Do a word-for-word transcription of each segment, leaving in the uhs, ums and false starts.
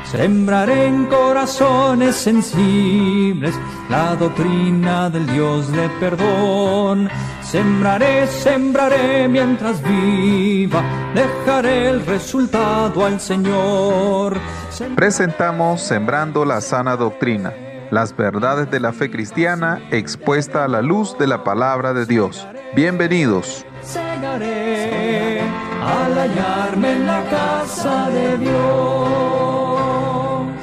Sembraré en corazones sensibles la doctrina del Dios de perdón. Sembraré, sembraré mientras viva, dejaré el resultado al Señor. Sem- Presentamos Sembrando la Sana Doctrina, las verdades de la fe cristiana expuesta a la luz de la palabra de Dios. Bienvenidos. Segaré al hallarme en la casa de Dios.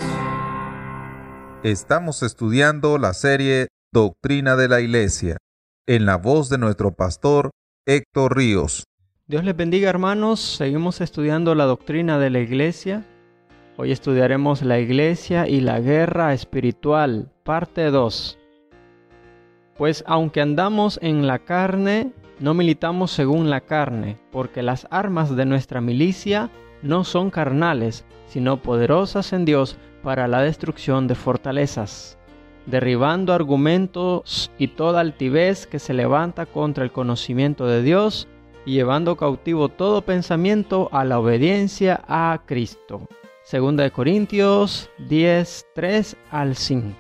Estamos estudiando la serie Doctrina de la Iglesia, en la voz de nuestro pastor Héctor Ríos. Dios les bendiga, hermanos. Seguimos estudiando la doctrina de la Iglesia. Hoy estudiaremos la Iglesia y la guerra espiritual, parte dos. Pues aunque andamos en la carne, no militamos según la carne, porque las armas de nuestra milicia no son carnales, sino poderosas en Dios para la destrucción de fortalezas, derribando argumentos y toda altivez que se levanta contra el conocimiento de Dios y llevando cautivo todo pensamiento a la obediencia a Cristo. Segunda de Corintios diez, tres al cinco.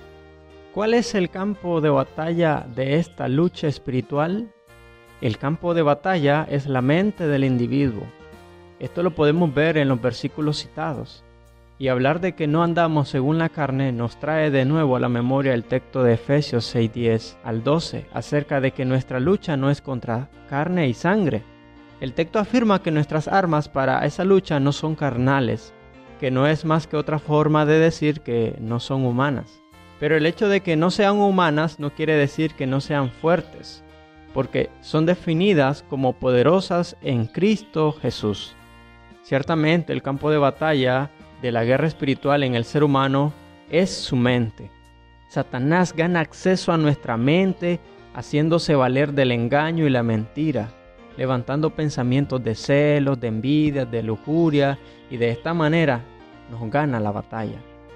¿Cuál es el campo de batalla de esta lucha espiritual? El campo de batalla es la mente del individuo. Esto lo podemos ver en los versículos citados. Y hablar de que no andamos según la carne nos trae de nuevo a la memoria el texto de Efesios seis, diez al doce, acerca de que nuestra lucha no es contra carne y sangre. El texto afirma que nuestras armas para esa lucha no son carnales, que no es más que otra forma de decir que no son humanas. Pero el hecho de que no sean humanas no quiere decir que no sean fuertes, porque son definidas como poderosas en Cristo Jesús. Ciertamente el campo de batalla de la guerra espiritual en el ser humano es su mente. Satanás gana acceso a nuestra mente haciéndose valer del engaño y la mentira, levantando pensamientos de celos, de envidia, de lujuria, y de esta manera nos gana la batalla.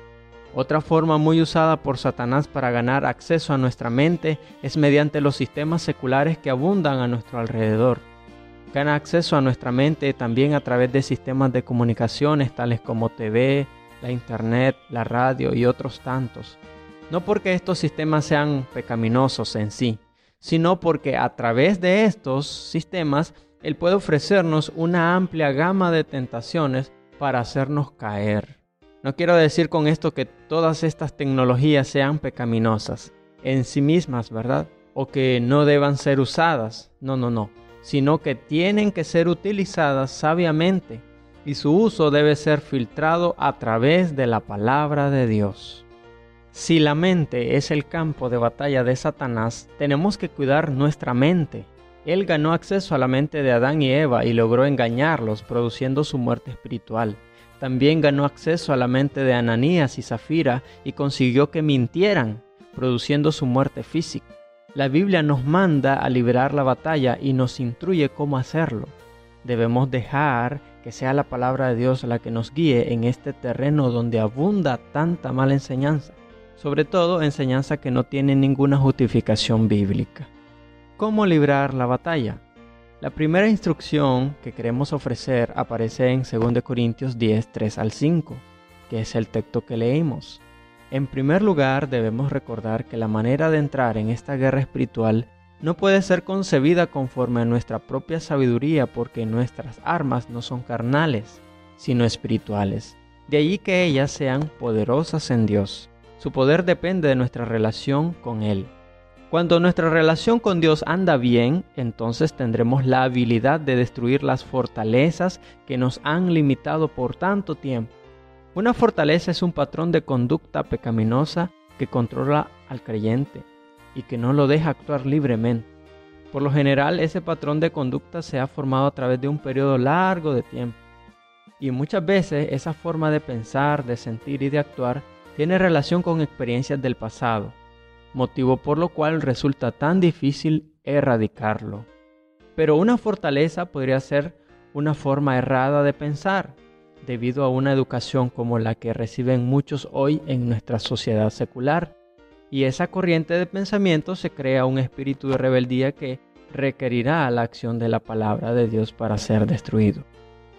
Otra forma muy usada por Satanás para ganar acceso a nuestra mente es mediante los sistemas seculares que abundan a nuestro alrededor. Gana acceso a nuestra mente también a través de sistemas de comunicaciones tales como T V, la internet, la radio y otros tantos. No porque estos sistemas sean pecaminosos en sí, sino porque a través de estos sistemas Él puede ofrecernos una amplia gama de tentaciones para hacernos caer. No quiero decir con esto que todas estas tecnologías sean pecaminosas en sí mismas, ¿verdad? O que no deban ser usadas. No, no, no. Sino que tienen que ser utilizadas sabiamente y su uso debe ser filtrado a través de la palabra de Dios. Si la mente es el campo de batalla de Satanás, tenemos que cuidar nuestra mente. Él ganó acceso a la mente de Adán y Eva y logró engañarlos, produciendo su muerte espiritual. También ganó acceso a la mente de Ananías y Zafira y consiguió que mintieran, produciendo su muerte física. La Biblia nos manda a librar la batalla y nos instruye cómo hacerlo. Debemos dejar que sea la palabra de Dios la que nos guíe en este terreno donde abunda tanta mala enseñanza, sobre todo enseñanza que no tiene ninguna justificación bíblica. ¿Cómo librar la batalla? La primera instrucción que queremos ofrecer aparece en segunda de Corintios diez, tres al cinco, que es el texto que leímos. En primer lugar, debemos recordar que la manera de entrar en esta guerra espiritual no puede ser concebida conforme a nuestra propia sabiduría, porque nuestras armas no son carnales, sino espirituales. De allí que ellas sean poderosas en Dios. Su poder depende de nuestra relación con Él. Cuando nuestra relación con Dios anda bien, entonces tendremos la habilidad de destruir las fortalezas que nos han limitado por tanto tiempo. Una fortaleza es un patrón de conducta pecaminosa que controla al creyente y que no lo deja actuar libremente. Por lo general, ese patrón de conducta se ha formado a través de un periodo largo de tiempo. Y muchas veces esa forma de pensar, de sentir y de actuar tiene relación con experiencias del pasado, motivo por lo cual resulta tan difícil erradicarlo. Pero una fortaleza podría ser una forma errada de pensar, debido a una educación como la que reciben muchos hoy en nuestra sociedad secular. Y esa corriente de pensamiento se crea un espíritu de rebeldía que requerirá la acción de la palabra de Dios para ser destruido.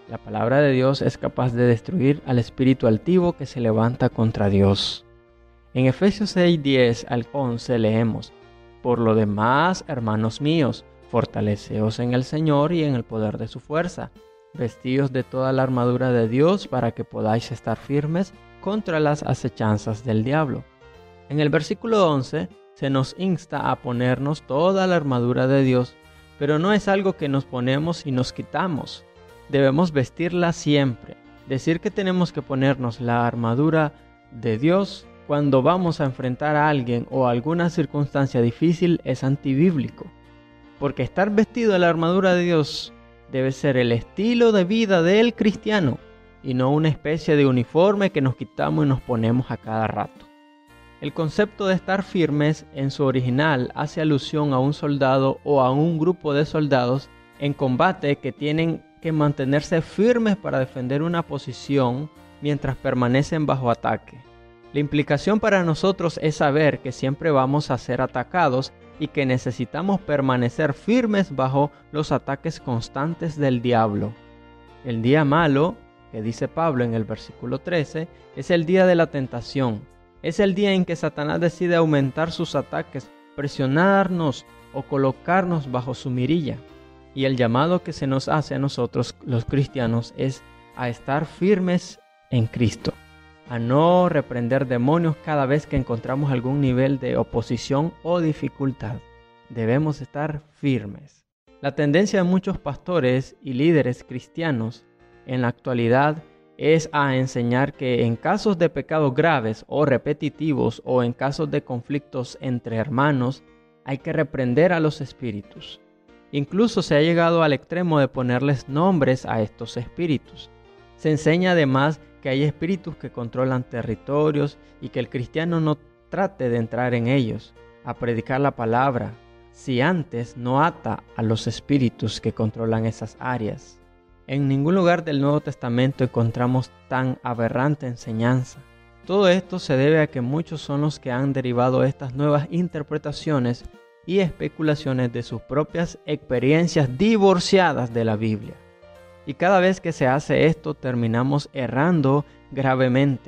La palabra de Dios es capaz de destruir al espíritu altivo que se levanta contra Dios. En Efesios seis, diez al once leemos: Por lo demás, hermanos míos, fortaleceos en el Señor y en el poder de su fuerza, vestidos de toda la armadura de Dios para que podáis estar firmes contra las acechanzas del diablo. En el versículo once se nos insta a ponernos toda la armadura de Dios, pero no es algo que nos ponemos y nos quitamos. Debemos vestirla siempre. Decir que tenemos que ponernos la armadura de Dios cuando vamos a enfrentar a alguien o a alguna circunstancia difícil es antibíblico, porque estar vestido de la armadura de Dios debe ser el estilo de vida del cristiano y no una especie de uniforme que nos quitamos y nos ponemos a cada rato. El concepto de estar firmes en su original hace alusión a un soldado o a un grupo de soldados en combate que tienen que mantenerse firmes para defender una posición mientras permanecen bajo ataque. La implicación para nosotros es saber que siempre vamos a ser atacados y que necesitamos permanecer firmes bajo los ataques constantes del diablo. El día malo, que dice Pablo en el versículo trece, es el día de la tentación. Es el día en que Satanás decide aumentar sus ataques, presionarnos o colocarnos bajo su mirilla. Y el llamado que se nos hace a nosotros, los cristianos, es a estar firmes en Cristo, a no reprender demonios cada vez que encontramos algún nivel de oposición o dificultad. Debemos estar firmes. La tendencia de muchos pastores y líderes cristianos en la actualidad es a enseñar que en casos de pecados graves o repetitivos o en casos de conflictos entre hermanos hay que reprender a los espíritus. Incluso se ha llegado al extremo de ponerles nombres a estos espíritus. Se enseña además que hay espíritus que controlan territorios y que el cristiano no trate de entrar en ellos, a predicar la palabra, si antes no ata a los espíritus que controlan esas áreas. En ningún lugar del Nuevo Testamento encontramos tan aberrante enseñanza. Todo esto se debe a que muchos son los que han derivado estas nuevas interpretaciones y especulaciones de sus propias experiencias divorciadas de la Biblia. Y cada vez que se hace esto terminamos errando gravemente.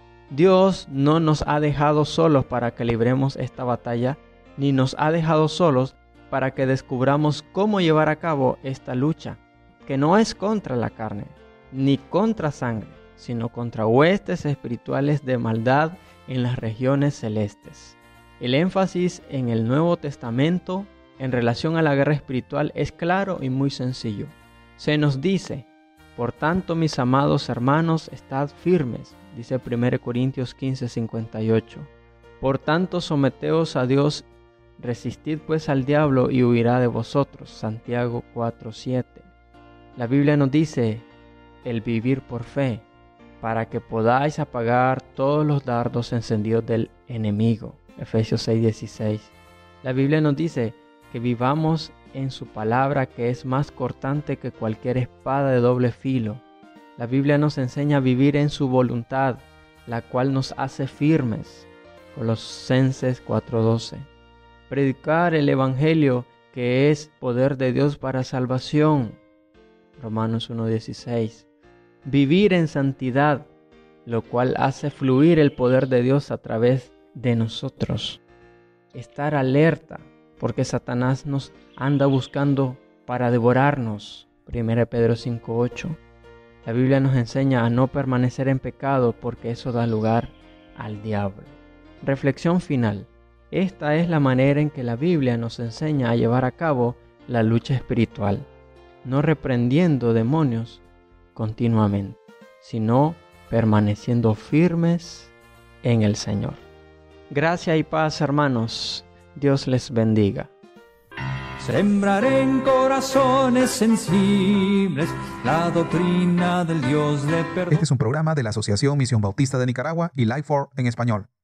Dios no nos ha dejado solos para que libremos esta batalla, ni nos ha dejado solos para que descubramos cómo llevar a cabo esta lucha, que no es contra la carne, ni contra sangre, sino contra huestes espirituales de maldad en las regiones celestes. El énfasis en el Nuevo Testamento en relación a la guerra espiritual es claro y muy sencillo. Se nos dice: por tanto, mis amados hermanos, estad firmes, dice primera Corintios quince, cincuenta y ocho. Por tanto, someteos a Dios, resistid pues al diablo y huirá de vosotros, Santiago cuatro, siete. La Biblia nos dice el vivir por fe, para que podáis apagar todos los dardos encendidos del enemigo, Efesios seis, dieciséis. La Biblia nos dice que vivamos en su palabra, que es más cortante que cualquier espada de doble filo. La Biblia nos enseña a vivir en su voluntad, la cual nos hace firmes, Colosenses cuatro, doce. Predicar el evangelio, que es poder de Dios para salvación, Romanos uno, dieciséis. Vivir en santidad, lo cual hace fluir el poder de Dios a través de nosotros. Estar alerta, porque Satanás nos anda buscando para devorarnos, primera Pedro cinco, ocho. La Biblia nos enseña a no permanecer en pecado, porque eso da lugar al diablo. Reflexión final. Esta es la manera en que la Biblia nos enseña a llevar a cabo la lucha espiritual, no reprendiendo demonios continuamente, sino permaneciendo firmes en el Señor. Gracia y paz, hermanos. Dios les bendiga. Sembraré en corazones sensibles la doctrina del Dios de perdón. Este es un programa de la Asociación Misión Bautista de Nicaragua y Life for en español.